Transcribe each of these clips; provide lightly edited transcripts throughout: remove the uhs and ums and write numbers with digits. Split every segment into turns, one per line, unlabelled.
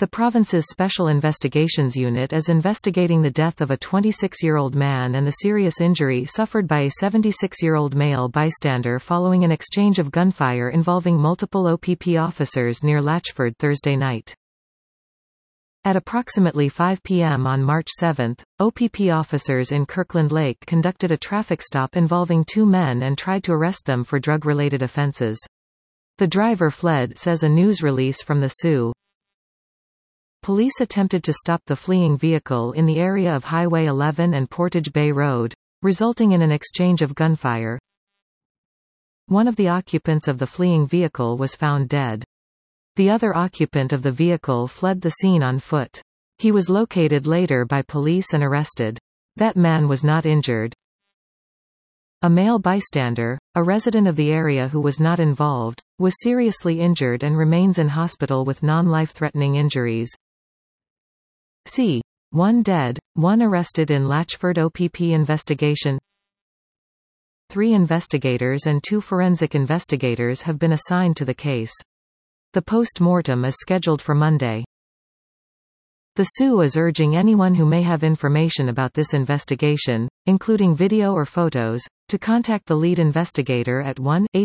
The province's Special Investigations Unit is investigating the death of a 26-year-old man and the serious injury suffered by a 76-year-old male bystander following an exchange of gunfire involving multiple OPP officers near Latchford Thursday night. At approximately 5 p.m. on March 7, OPP officers in Kirkland Lake conducted a traffic stop involving two men and tried to arrest them for drug-related offenses. The driver fled, says a news release from the Sioux. Police attempted to stop the fleeing vehicle in the area of Highway 11 and Portage Bay Road, resulting in an exchange of gunfire. One of the occupants of the fleeing vehicle was found dead. The other occupant of the vehicle fled the scene on foot. He was located later by police and arrested. That man was not injured. A male bystander, a resident of the area who was not involved, was seriously injured and remains in hospital with non-life-threatening injuries. c. 1 dead, 1 arrested in Latchford OPP investigation. 3 investigators and 2 forensic investigators have been assigned to the case. The post-mortem is scheduled for Monday. The Sioux is urging anyone who may have information about this investigation, including video or photos, to contact the lead investigator at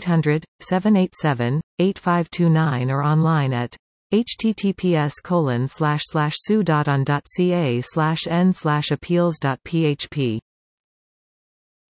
1-800-787-8529 or online at https://sioux.on.ca/n/appeals.php.